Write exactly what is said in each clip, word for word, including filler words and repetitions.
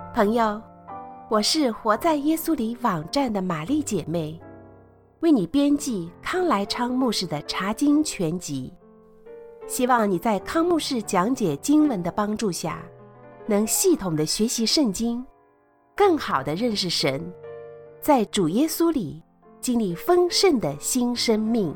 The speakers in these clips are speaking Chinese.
朋友，我是活在耶稣里网站的玛丽姐妹，为你编辑康来昌牧师的查经全集，希望你在康牧师讲解经文的帮助下，能系统的学习圣经，更好的认识神，在主耶稣里经历丰盛的新生命。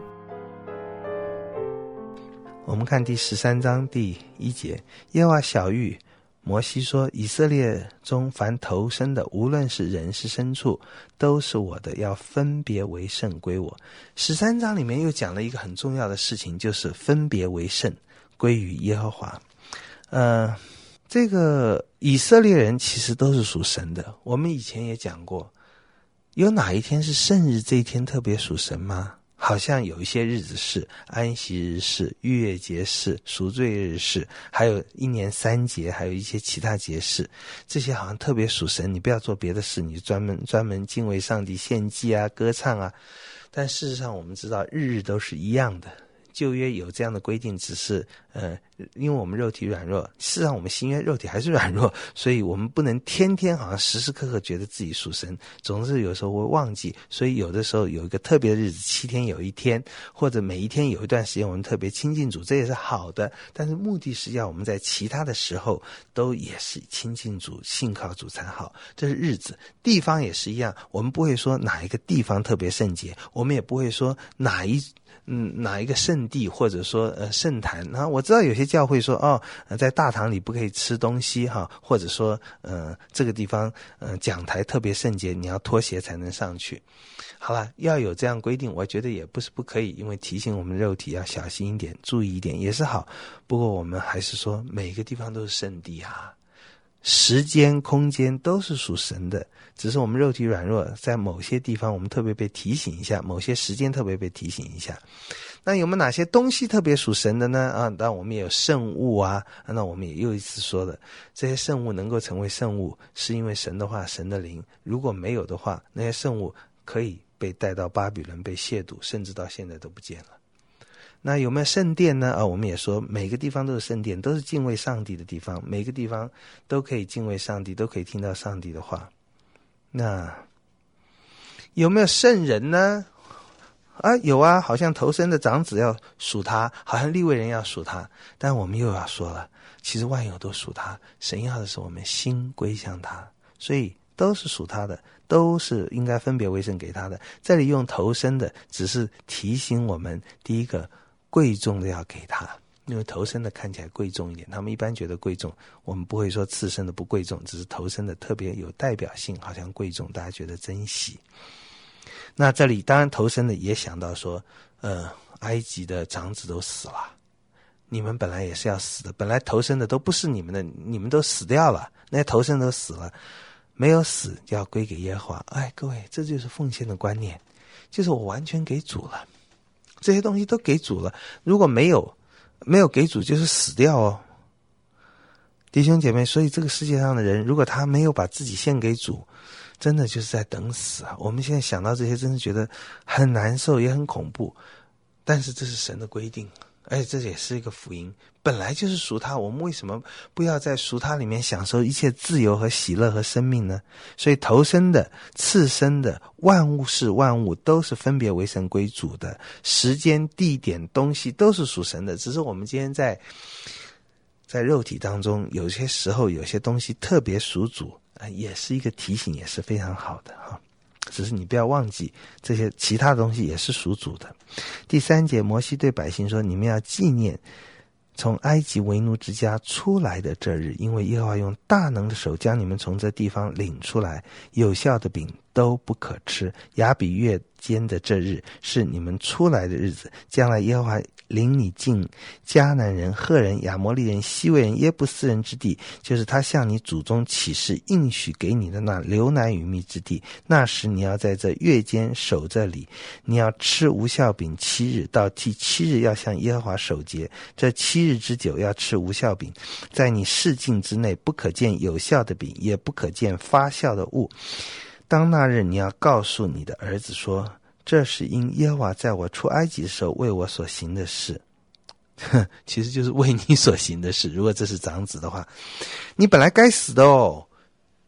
我们看第十三章第一节，耶和华晓谕摩西说，以色列中凡投生的，无论是人是牲畜，都是我的，要分别为圣归我。十三章里面又讲了一个很重要的事情，就是分别为圣归于耶和华。呃，这个以色列人其实都是属神的，我们以前也讲过，有哪一天是圣日，这一天特别属神吗？好像有一些日子是，安息日是，逾越节是，赎罪日是，还有一年三节，还有一些其他节是，这些好像特别属神，你不要做别的事，你专门专门敬畏上帝，献祭啊，歌唱啊。但事实上我们知道日日都是一样的，旧约有这样的规定，只是呃，因为我们肉体软弱，事实上我们新约肉体还是软弱，所以我们不能天天好像时时刻刻觉得自己属神，总是有时候会忘记，所以有的时候有一个特别的日子，七天有一天，或者每一天有一段时间我们特别亲近主，这也是好的，但是目的是要我们在其他的时候都也是亲近主，信靠主才好，这是日子。地方也是一样，我们不会说哪一个地方特别圣洁，我们也不会说哪一嗯，哪一个圣地或者说呃圣坛。然后我知道有些教会说哦，呃、在大堂里不可以吃东西哈，或者说呃这个地方呃讲台特别圣洁，你要脱鞋才能上去。好了，要有这样规定，我觉得也不是不可以，因为提醒我们肉体要小心一点，注意一点也是好。不过我们还是说每个地方都是圣地啊，时间空间都是属神的，只是我们肉体软弱，在某些地方我们特别被提醒一下，某些时间特别被提醒一下。那有没有哪些东西特别属神的呢？啊，当然我们也有圣物啊，那我们也又一次说了，这些圣物能够成为圣物，是因为神的话，神的灵。如果没有的话，那些圣物可以被带到巴比伦被亵渎，甚至到现在都不见了。那有没有圣殿呢？啊，我们也说每个地方都是圣殿，都是敬畏上帝的地方，每个地方都可以敬畏上帝，都可以听到上帝的话。那有没有圣人呢？啊，有啊，好像头生的长子要属他，好像利未人要属他，但我们又要说了，其实万有都属他，神要的是我们心归向他，所以都是属他的，都是应该分别为圣给他的。这里用头生的只是提醒我们，第一个贵重的要给他，因为头生的看起来贵重一点，他们一般觉得贵重，我们不会说次生的不贵重，只是头生的特别有代表性，好像贵重，大家觉得珍惜。那这里当然头生的也想到说，呃，埃及的长子都死了，你们本来也是要死的，本来头生的都不是你们的，你们都死掉了，那些头生都死了，没有死就要归给耶和华。哎，各位，这就是奉献的观念，就是我完全给主了，这些东西都给主了，如果没有没有给主就是死掉哦，弟兄姐妹。所以这个世界上的人，如果他没有把自己献给主，真的就是在等死啊！我们现在想到这些，真是觉得很难受，也很恐怖。但是这是神的规定，而且这也是一个福音，本来就是属他，我们为什么不要在属他里面享受一切自由和喜乐和生命呢？所以头生的、次生的、万物是万物，都是分别为神归主的，时间、地点、东西都是属神的。只是我们今天在在肉体当中，有些时候有些东西特别属主，也是一个提醒，也是非常好的哈。只是你不要忘记，这些其他的东西也是属主的。第三节，摩西对百姓说：“你们要纪念从埃及为奴之家出来的这日，因为耶和华用大能的手将你们从这地方领出来，有效的饼都不可吃。亚比月间的这日是你们出来的日子，将来耶和华领你进迦南人、赫人、亚摩利人、西魏人、耶布斯人之地，就是他向你祖宗起誓应许给你的那流奶与蜜之地。那时你要在这月间守这里，你要吃无酵饼七日，到第七日要向耶和华守节。这七日之久要吃无酵饼，在你市境之内不可见有酵的饼，也不可见发酵的物。当那日你要告诉你的儿子说，这是因耶和华在我出埃及的时候为我所行的事。其实就是为你所行的事，如果这是长子的话，你本来该死的哦，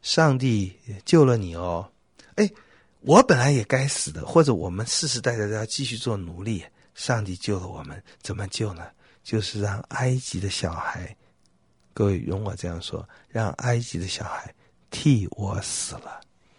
上帝救了你哦，哎，我本来也该死的，或者我们世世代代都要继续做奴隶，上帝救了我们，怎么救呢？就是让埃及的小孩，各位容我这样说，让埃及的小孩替我死了。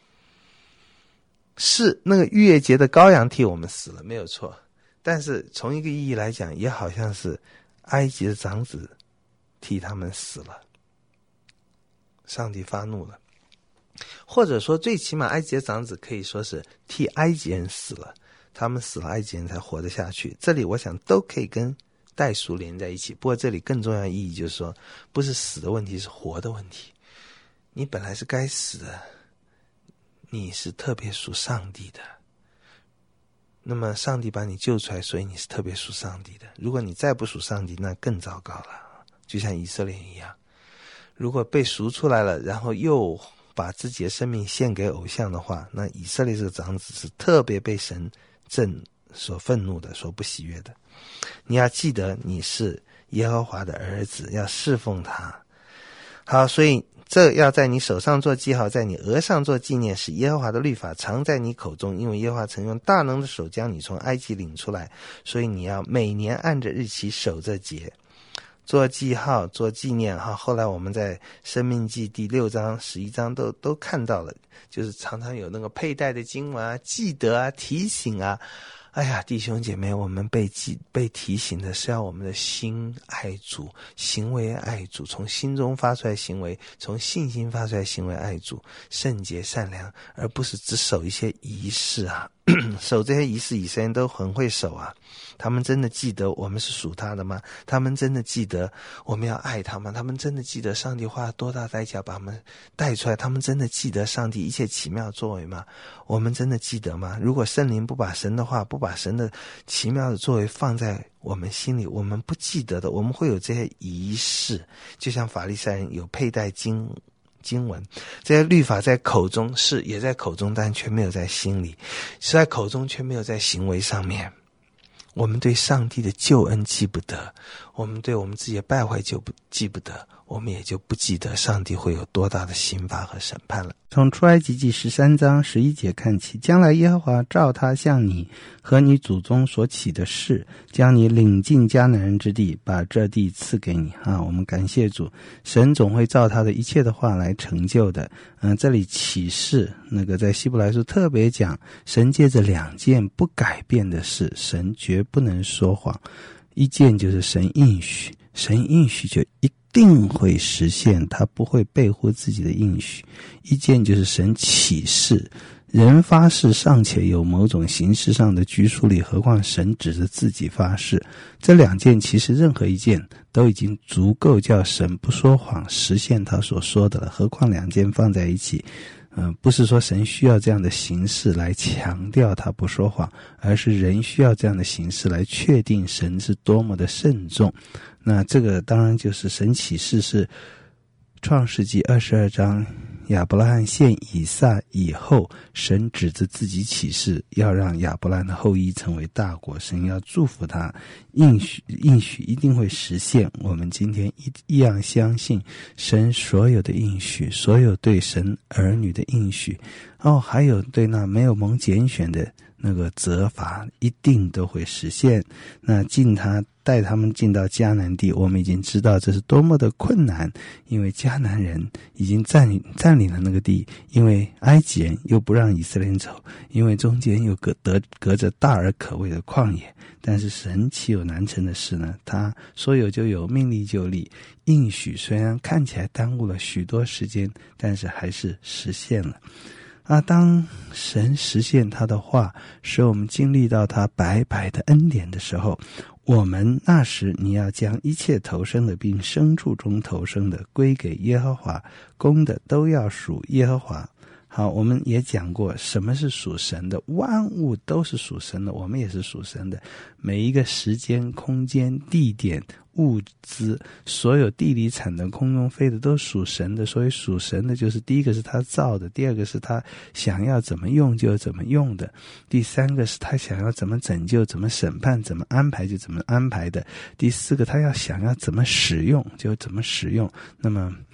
是那个逾越节的羔羊替我们死了，没有错，但是从一个意义来讲，也好像是埃及的长子替他们死了，上帝发怒了。或者说最起码埃及的长子可以说是替埃及人死了，他们死了，埃及人才活得下去。这里我想都可以跟代赎连在一起，不过这里更重要的意义就是说，不是死的问题，是活的问题。你本来是该死的，你是特别属上帝的，那么上帝把你救出来，所以你是特别属上帝的。如果你再不属上帝，那更糟糕了，就像以色列一样，如果被赎出来了，然后又把自己的生命献给偶像的话，那以色列这个长子是特别被神正所愤怒的，所不喜悦的。你要记得你是耶和华的儿子，要侍奉他。好，所以这要在你手上做记号，在你额上做纪念，使耶和华的律法常在你口中，因为耶和华曾用大能的手将你从埃及领出来，所以你要每年按着日期守这节，做记号，做纪念哈。后来我们在申命记第六章十一章都都看到了，就是常常有那个佩戴的经文啊，记得啊，提醒啊。哎呀，弟兄姐妹，我们被记被提醒的是要我们的心爱主，行为爱主，从心中发出来行为，从信心发出来行为爱主，圣洁善良，而不是只守一些仪式啊。守这些仪式，以色列人都很会守啊。他们真的记得我们是属他的吗？他们真的记得我们要爱他吗？他们真的记得上帝花了多大代价把我们带出来？他们真的记得上帝一切奇妙作为吗？我们真的记得吗？如果圣灵不把神的话，不把神的奇妙的作为放在我们心里，我们不记得的，我们会有这些仪式，就像法利赛人有佩戴经经文，这些律法在口中是也在口中，但却没有在心里，是在口中却没有在行为上面。我们对上帝的救恩记不得，我们对我们自己的败坏就不记不得，我们也就不记得上帝会有多大的刑罚和审判了。 从出埃及记十三章十一节看起，将来耶和华照他向你和你祖宗所起的事，将你领进迦南人之地，把这地赐给你啊！我们感谢主，神总会照他的一切的话来成就的。嗯、呃，这里启示那个在希伯来书特别讲，神借着两件不改变的事，神绝不能说谎。一件就是神应许，神应许就一定会实现，他不会背乎自己的应许。一件就是神启示，人发誓尚且有某种形式上的拘束力，何况神指着自己发誓。这两件其实任何一件都已经足够叫神不说谎，实现他所说的了，何况两件放在一起。嗯、呃，不是说神需要这样的形式来强调他不说谎，而是人需要这样的形式来确定神是多么的慎重。那这个当然就是神启示是创世纪二十二章亚伯拉罕献以撒以后，神指着自己启示要让亚伯拉罕的后裔成为大国，神要祝福他，应许应许一定会实现。我们今天一一样相信神所有的应许，所有对神儿女的应许，哦，还有对那没有蒙拣选的那个责罚，一定都会实现。那进他带他们进到迦南地，我们已经知道这是多么的困难，因为迦南人已经占领占领了那个地，因为埃及人又不让以色列人走，因为中间又隔得隔着大而可畏的旷野。但是神岂有难成的事呢？他说有就有，命立就立，应许虽然看起来耽误了许多时间，但是还是实现了。啊，当神实现他的话，使我们经历到他白白的恩典的时候，我们那时你要将一切投生的并牲畜中投生的归给耶和华，公的都要属耶和华。好，我们也讲过什么是属神的，万物都是属神的，我们也是属神的。每一个时间、空间、地点、物资，所有地里产的、空中飞的都属神的。所以属神的就是第一个是他造的，第二个是他想要怎么用就怎么用的，第三个是他想要怎么拯救、怎么审判、怎么安排就怎么安排的，第四个他要想要怎么使用就怎么使用。那么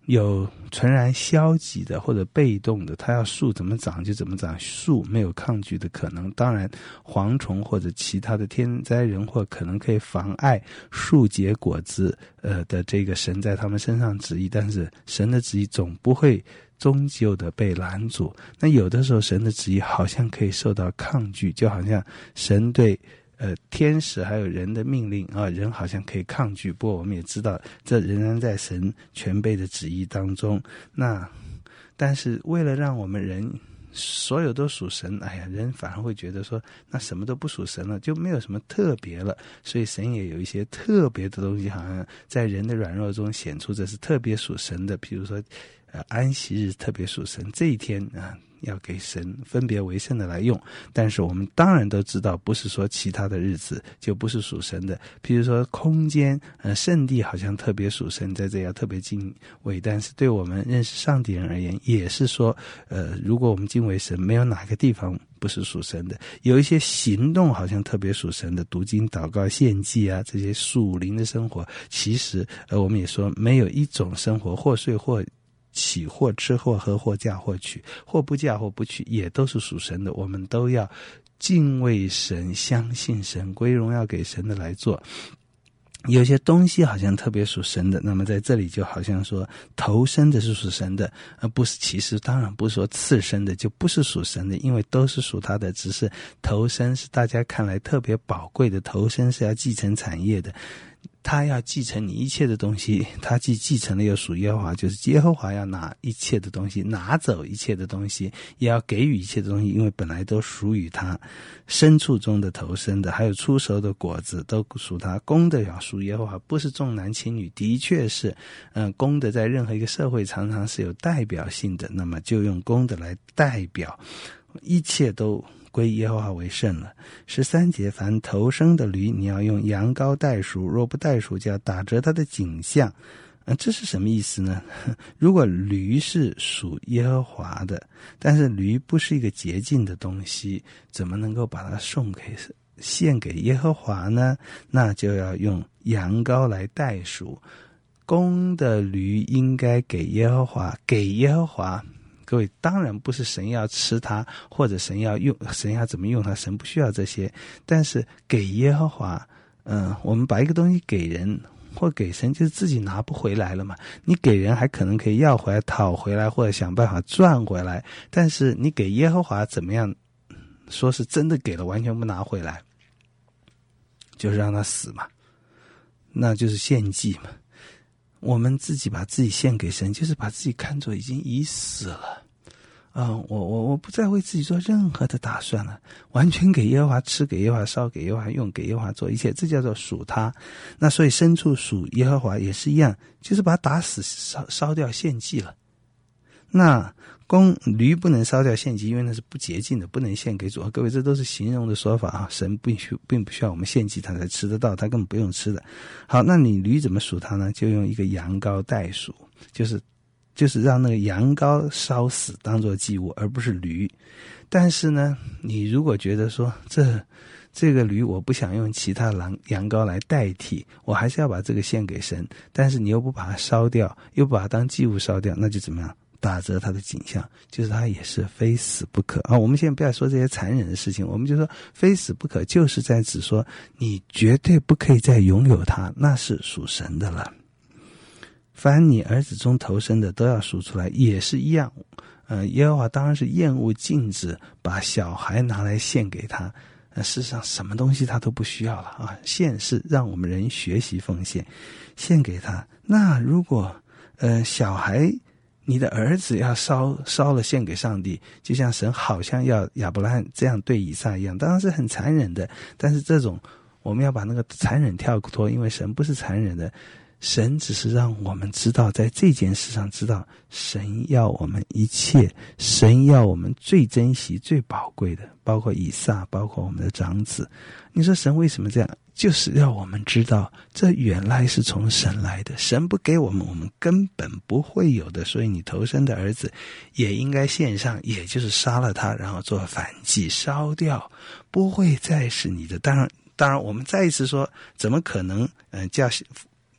有纯然消极的或者被动的，它要树怎么长就怎么长，树没有抗拒的可能。当然蝗虫或者其他的天灾人祸可能可以妨碍树结果子呃的这个神在他们身上旨意，但是神的旨意总不会终究的被拦阻。那有的时候神的旨意好像可以受到抗拒，就好像神对呃，天使还有人的命令啊，人好像可以抗拒，不过我们也知道，这仍然在神全备的旨意当中。那，但是为了让我们人所有都属神，哎呀，人反而会觉得说，那什么都不属神了，就没有什么特别了。所以神也有一些特别的东西，好像在人的软弱中显出这是特别属神的。比如说，呃，安息日特别属神，这一天啊。要给神分别为圣的来用，但是我们当然都知道，不是说其他的日子就不是属神的。譬如说空间，呃，圣地好像特别属神，在这要特别敬畏，但是对我们认识上帝人而言，也是说，呃，如果我们敬畏神，没有哪个地方不是属神的。有一些行动好像特别属神的，读经、祷告、献祭啊，这些属灵的生活，其实，呃，我们也说没有一种生活或睡或起或吃或喝或嫁或娶或不嫁或不娶，也都是属神的。我们都要敬畏神，相信神，归荣耀给神的来做。有些东西好像特别属神的，那么在这里就好像说头生的是属神的，而不是，其实当然不是说次生的就不是属神的，因为都是属他的，只是头生是大家看来特别宝贵的，头生是要继承产业的。他要继承你一切的东西，他既继承了又属耶和华，就是耶和华要拿一切的东西，拿走一切的东西，也要给予一切的东西，因为本来都属于他。牲畜中的头生的，还有出熟的果子都属他，公的要属耶和华，不是重男轻女，的确是，嗯、呃，公的在任何一个社会常常是有代表性的，那么就用公的来代表，一切都归耶和华为圣了。十三节，凡头生的驴，你要用羊羔代赎，若不代赎，就要打折它的颈项。呃，这是什么意思呢？如果驴是属耶和华的，但是驴不是一个洁净的东西，怎么能够把它送给献给耶和华呢？那就要用羊羔来代赎。公的驴应该给耶和华，给耶和华。各位，当然不是神要吃它，或者神要用，神要怎么用它，神不需要这些。但是给耶和华，嗯、呃，我们把一个东西给人或给神，就是自己拿不回来了嘛。你给人还可能可以要回来、讨回来，或者想办法赚回来。但是你给耶和华怎么样？说是真的给了，完全不拿回来，就是让他死嘛，那就是献祭嘛。我们自己把自己献给神，就是把自己看作已经已死了。啊、嗯，我我我不再为自己做任何的打算了，完全给耶和华吃，给耶和华烧，给耶和华用，给耶和华做一切，这叫做属他。那所以牲畜属耶和华也是一样，就是把它打死烧烧掉献祭了。那公驴不能烧掉献祭，因为那是不洁净的，不能献给主。各位，这都是形容的说法啊，神并需并不需要我们献祭他才吃得到，他根本不用吃的。好，那你驴怎么属他呢？就用一个羊羔代赎，就是就是让那个羊羔烧死当作祭物，而不是驴。但是呢，你如果觉得说这这个驴我不想用其他羊羊羔来代替，我还是要把这个献给神，但是你又不把它烧掉，又不把它当祭物烧掉，那就怎么样？打折他的景象，就是他也是非死不可啊！我们现在不要说这些残忍的事情，我们就说非死不可，就是在指说你绝对不可以再拥有他，那是属神的了。凡你儿子中头生的都要赎出来，也是一样。呃，耶和华当然是厌恶禁止把小孩拿来献给他。呃，事实上什么东西他都不需要了啊！献是让我们人学习奉献，献给他。那如果呃小孩，你的儿子要烧烧了献给上帝，就像神好像要亚伯拉罕这样对以撒一样，当然是很残忍的。但是这种我们要把那个残忍跳脱，因为神不是残忍的，神只是让我们知道，在这件事上知道神要我们一切，神要我们最珍惜最宝贵的，包括以撒，包括我们的长子。你说神为什么这样？就是要我们知道这原来是从神来的，神不给我们，我们根本不会有的。所以你头生的儿子也应该献上，也就是杀了他，然后做燔祭烧掉，不会再是你的。当然当然我们再一次说，怎么可能嗯、呃、叫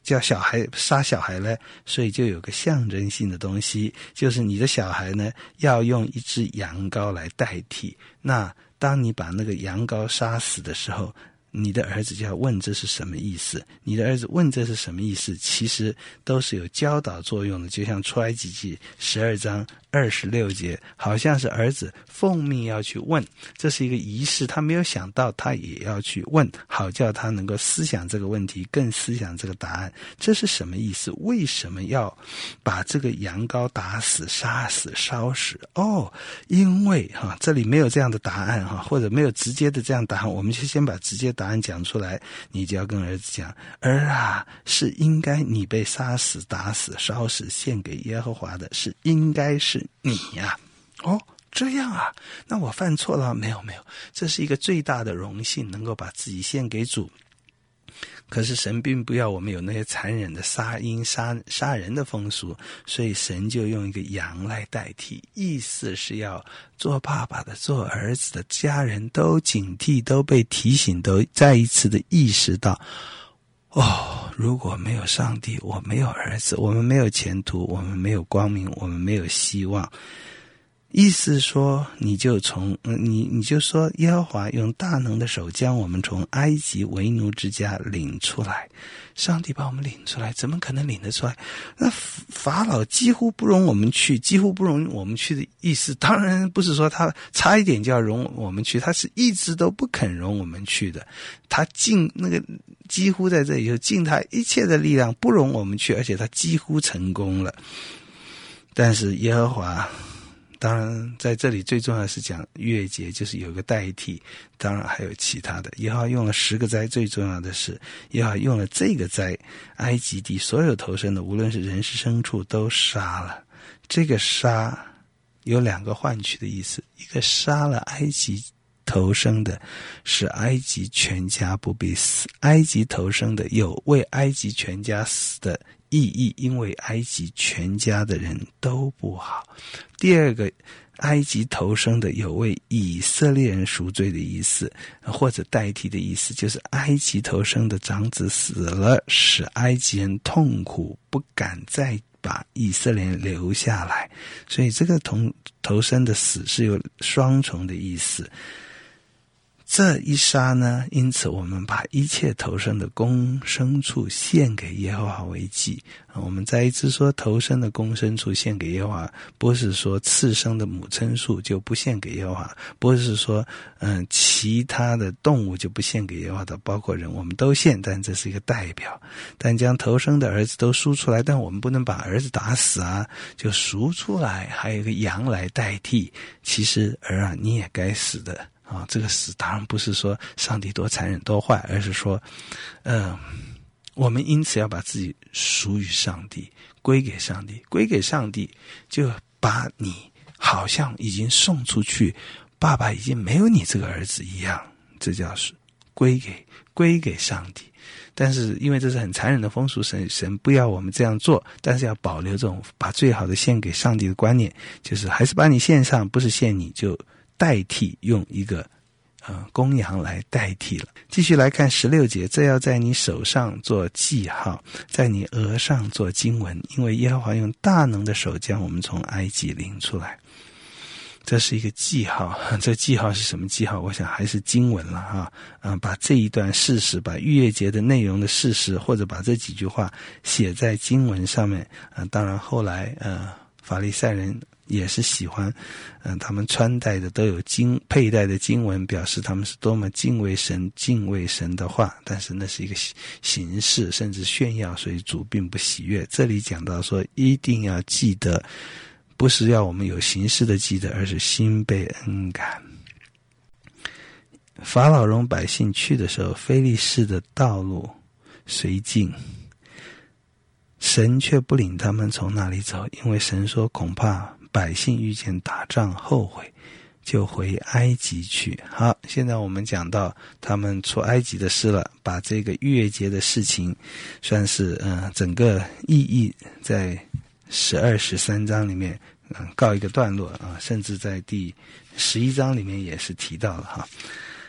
叫小孩杀小孩呢，所以就有个象征性的东西，就是你的小孩呢要用一只羊羔来代替。那当你把那个羊羔杀死的时候，你的儿子就要问这是什么意思，你的儿子问这是什么意思，其实都是有教导作用的。就像出埃及记十二章二十六节，好像是儿子奉命要去问，这是一个仪式，他没有想到他也要去问，好叫他能够思想这个问题，更思想这个答案，这是什么意思，为什么要把这个羊羔打死杀死烧死。哦，因为哈、啊、这里没有这样的答案哈、啊，或者没有直接的这样答案，我们就先把直接答案讲出来。你就要跟儿子讲，儿啊，是应该你被杀死打死烧死献给耶和华的，是应该是你呀、啊。哦，这样啊，那我犯错了？没有没有，这是一个最大的荣幸，能够把自己献给主。可是神并不要我们有那些残忍的杀婴杀杀人的风俗，所以神就用一个羊来代替，意思是要做爸爸的做儿子的家人都警惕，都被提醒，都再一次的意识到，哦，如果没有上帝，我没有儿子，我们没有前途，我们没有光明，我们没有希望。意思说，你就从你你就说，耶和华用大能的手将我们从埃及为奴之家领出来。上帝把我们领出来，怎么可能领得出来？那法老几乎不容我们去，几乎不容我们去的意思，当然不是说他差一点就要容我们去，他是一直都不肯容我们去的。他尽那个几乎在这里就尽他一切的力量不容我们去，而且他几乎成功了。但是耶和华，当然在这里最重要的是讲逾越节，就是有个代替，当然还有其他的。耶和华用了十个灾，最重要的是耶和华用了这个灾，埃及地所有投生的无论是人是牲畜都杀了。这个杀有两个换取的意思，一个杀了埃及投生的，使埃及全家不必死，埃及投生的有为埃及全家死的意义，因为埃及全家的人都不好。第二个，埃及投生的有为以色列人赎罪的意思，或者代替的意思，就是埃及投生的长子死了，使埃及人痛苦，不敢再把以色列人留下来。所以这个投投生的死是有双重的意思。这一杀呢，因此我们把一切投生的公牲畜献给耶和华为祭。我们再一次说，投生的公牲畜献给耶和华，不是说次生的母牲畜就不献给耶和华，不是说嗯其他的动物就不献给耶和华的，包括人我们都献，但这是一个代表。但将投生的儿子都赎出来，但我们不能把儿子打死啊，就赎出来，还有一个羊来代替。其实儿啊，你也该死的。啊，这个死当然不是说上帝多残忍多坏，而是说，呃，我们因此要把自己属于上帝，归给上帝，归给上帝，就把你好像已经送出去，爸爸已经没有你这个儿子一样，这叫是归给归给上帝。但是因为这是很残忍的风俗，神神不要我们这样做，但是要保留这种把最好的献给上帝的观念，就是还是把你献上，不是献你就代替，用一个呃公羊来代替了。继续来看十六节，这要在你手上做记号，在你额上做经文，因为耶和华用大能的手将我们从埃及领出来。这是一个记号，这记号是什么记号？我想还是经文了哈。啊，把这一段事实，把逾越节的内容的事实，或者把这几句话写在经文上面。啊，当然后来呃法利赛人也是喜欢，嗯、呃，他们穿戴的都有经佩戴的经文，表示他们是多么敬畏神、敬畏神的话。但是那是一个形式，甚至炫耀，所以主并不喜悦。这里讲到说，一定要记得，不是要我们有形式的记得，而是心被恩感。法老容百姓去的时候，非利士的道路虽近，神却不领他们从那里走，因为神说恐怕百姓遇见打仗后悔，就回埃及去。好，现在我们讲到他们出埃及的事了，把这个逾越节的事情算是呃整个意义在十二十三章里面嗯告一个段落啊，甚至在第十一章里面也是提到了哈。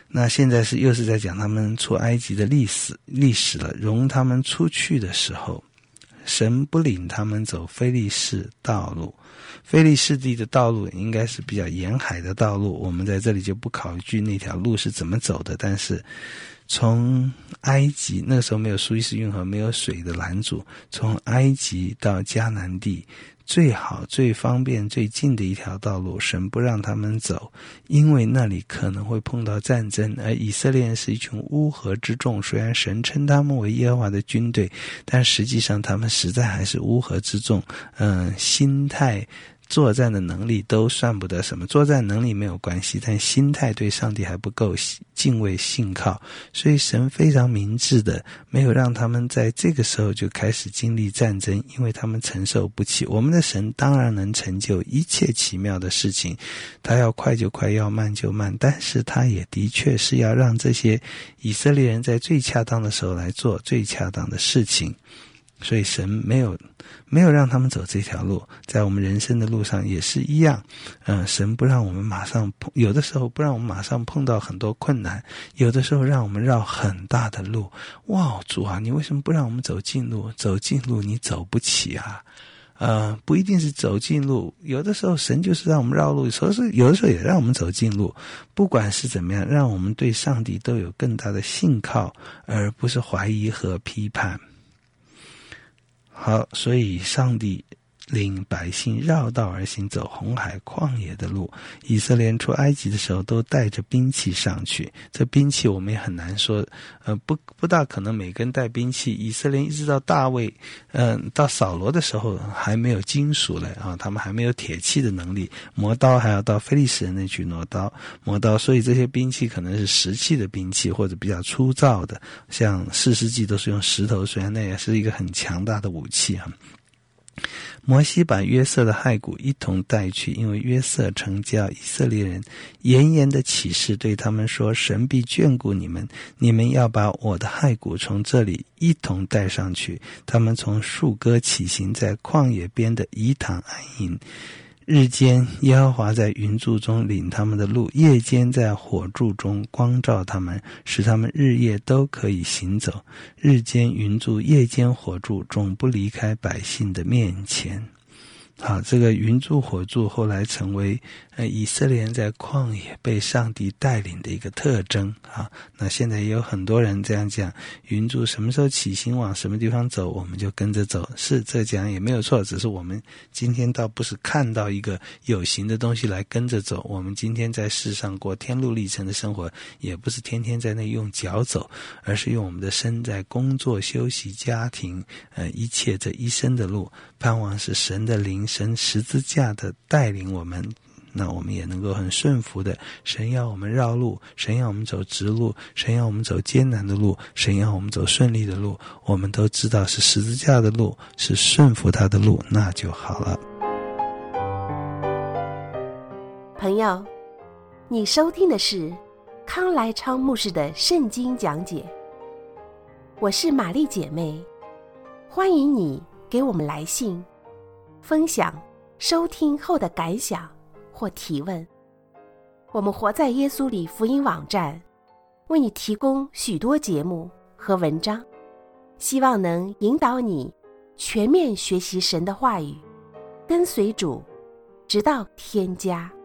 那现在是又是在讲他们出埃及的历史历史了。容他们出去的时候，神不领他们走非利士道路。非利士地的道路应该是比较沿海的道路，我们在这里就不考据那条路是怎么走的。但是从埃及，那个时候没有苏伊士运河，没有水的拦阻，从埃及到迦南地最好最方便最近的一条道路，神不让他们走，因为那里可能会碰到战争。而以色列人是一群乌合之众，虽然神称他们为耶和华的军队，但实际上他们实在还是乌合之众。嗯，心态作战的能力都算不得什么，作战能力没有关系，但心态对上帝还不够敬畏信靠，所以神非常明智的没有让他们在这个时候就开始经历战争，因为他们承受不起。我们的神当然能成就一切奇妙的事情，他要快就快，要慢就慢，但是他也的确是要让这些以色列人在最恰当的时候来做最恰当的事情。所以神没有没有让他们走这条路，在我们人生的路上也是一样。嗯，神不让我们马上碰，有的时候不让我们马上碰到很多困难，有的时候让我们绕很大的路。哇，主啊，你为什么不让我们走近路？走近路你走不起啊。呃，不一定是走近路，有的时候神就是让我们绕路，有时候是有的时候也让我们走近路。不管是怎么样，让我们对上帝都有更大的信靠，而不是怀疑和批判。好，所以上帝领百姓绕道而行，走红海旷野的路。以色列人出埃及的时候都带着兵器上去，这兵器我们也很难说，呃，不不大可能每个人带兵器。以色列人一直到大卫，嗯、呃，到扫罗的时候还没有金属了啊，他们还没有铁器的能力，磨刀还要到非利士人那去磨刀磨刀，所以这些兵器可能是石器的兵器，或者比较粗糙的，像士师记都是用石头，虽然那也是一个很强大的武器啊。摩西把约瑟的骸骨一同带去，因为约瑟曾叫以色列人严严的起誓，对他们说，神必眷顾你们，你们要把我的骸骨从这里一同带上去。他们从树哥起行，在旷野边的以坦安营。日间耶和华在云柱中领他们的路，夜间在火柱中光照他们，使他们日夜都可以行走。日间云柱，夜间火柱，总不离开百姓的面前。好，这个云柱火柱后来成为呃以色列人在旷野被上帝带领的一个特征啊。那现在也有很多人这样讲，云柱什么时候起行往什么地方走，我们就跟着走。是这讲也没有错，只是我们今天倒不是看到一个有形的东西来跟着走，我们今天在世上过天路历程的生活，也不是天天在那用脚走，而是用我们的身在工作、休息、家庭，呃，一切这一生的路，盼望是神的灵，神十字架的带领我们，那我们也能够很顺服的。神要我们绕路，神要我们走直路，神要我们走艰难的路，神要我们走顺利的路，我们都知道是十字架的路，是顺服他的路，那就好了。 朋友，你收听的是康来昌牧师的圣经讲解，我是玛丽姐妹，欢迎你给我们来信分享收听后的感想或提问。我们活在耶稣里福音网站为你提供许多节目和文章，希望能引导你全面学习神的话语，跟随主直到天家。